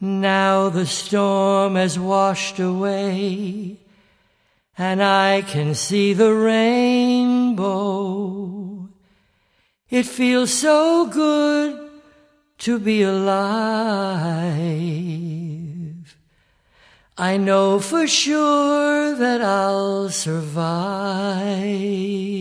Now the storm has washed away, and I can see the rainbow. It feels so good to be alive. I know for sure that I'll survive.